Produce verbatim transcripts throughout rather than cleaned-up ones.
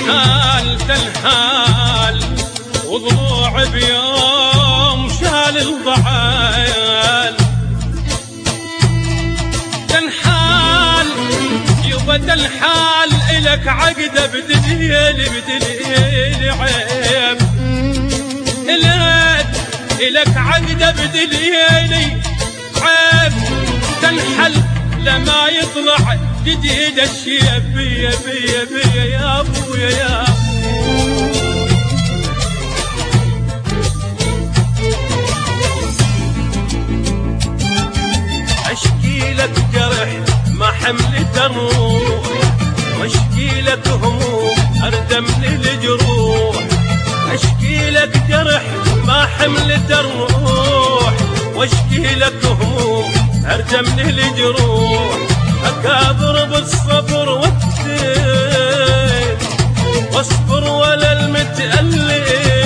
تنحال تنحال وضلوع بيوم شال الضحايا تنحال يبا تنحال إلك عقدة بدليل بدليل عيب إلك إلك عقدة بدليل عيب تنحل لما يطلع جديد الشيب بيا بيا بيا يا ابويا يا اشكي لك جرح ما حملت الروح واشكي لك هموم اردم للجروح اشكي لك جرح ما حملت الروح واشكي لك هموم اردم للجروح اكابر بالصبر والدين واصبر ولا المتألم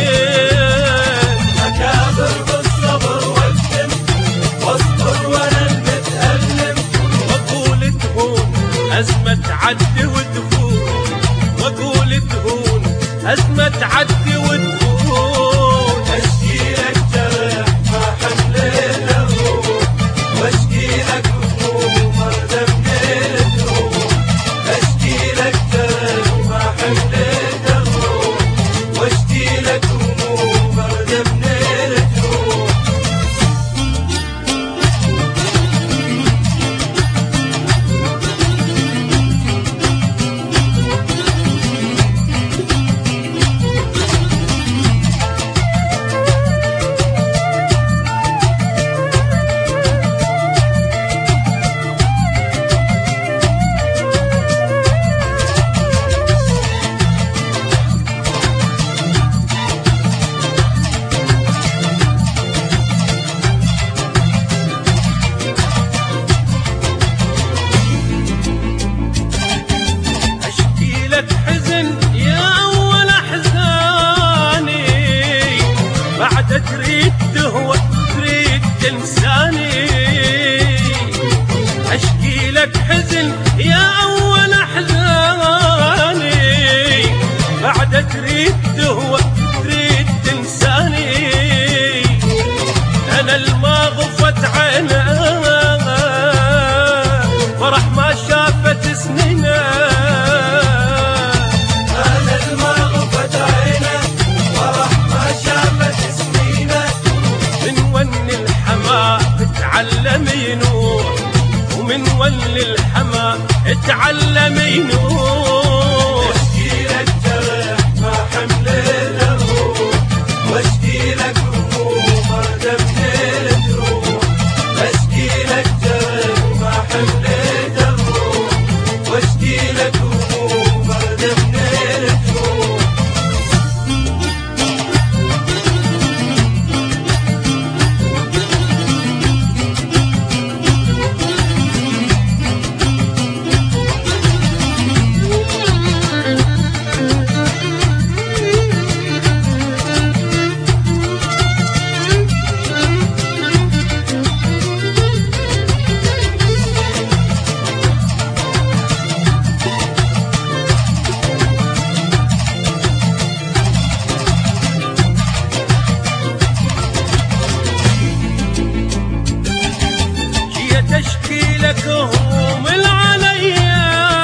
اكابر بالصبر والدين واصبر ولا المتألم واقول تهون ازمة تعدي وتفوت واقول تهون ازمة تعدي وتفوت اشكي لك جرح ما حملت الروح واشكي لك هموم اردم للجروح اشكي لك جرح ما حملت الروح واشكي لك هموم اردم للجروح تريد تهوى تريد تنساني اشكي لك حزن يا اول احزاني بعد تريد تهوى تريد تنساني انا الما غفت عينه فرح ما شافت سنينه اتعلم ينوح ومن ول الحما اتعلم ينوح اشكي لك جرح ما حملت الروح واشكي لك هموم اردم للجروح اشكي لك جرح ما حملت الروح واشكي لك هموم اردم للجروح تشكي لك هموم العليا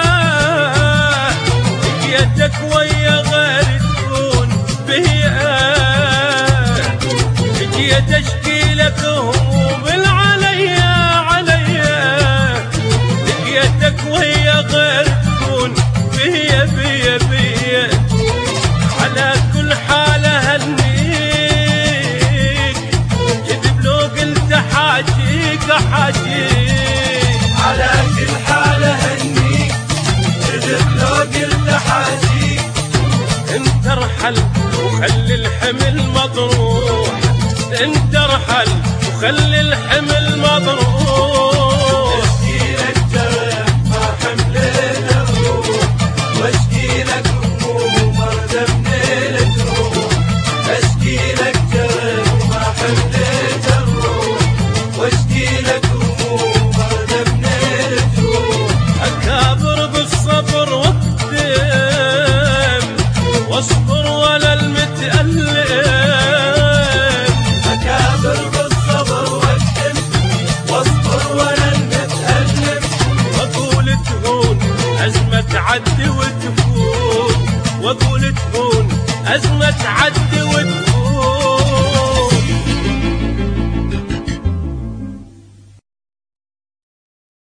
لقيتك ويا غير تكون بيا لقيت اشكي لك هموم العليا عليا لقيتك ويا غير تكون بيا بيا بيا على كل حالة هنيك كذب لو قلت حاجيك حاجيك على كل حالة هنيك كذب لو قلت حاجيك انت ارحل وخلي الحمل مضروح انت ارحل وخلي الحمل مضروح اشكي لك جرح ما حملت الروح واشكي لك هموم اردم للجروح اشكي لك جرح ما حملت الروح واشكي لك هموم اردم للجروح اكابر بالصبر والدم واسعد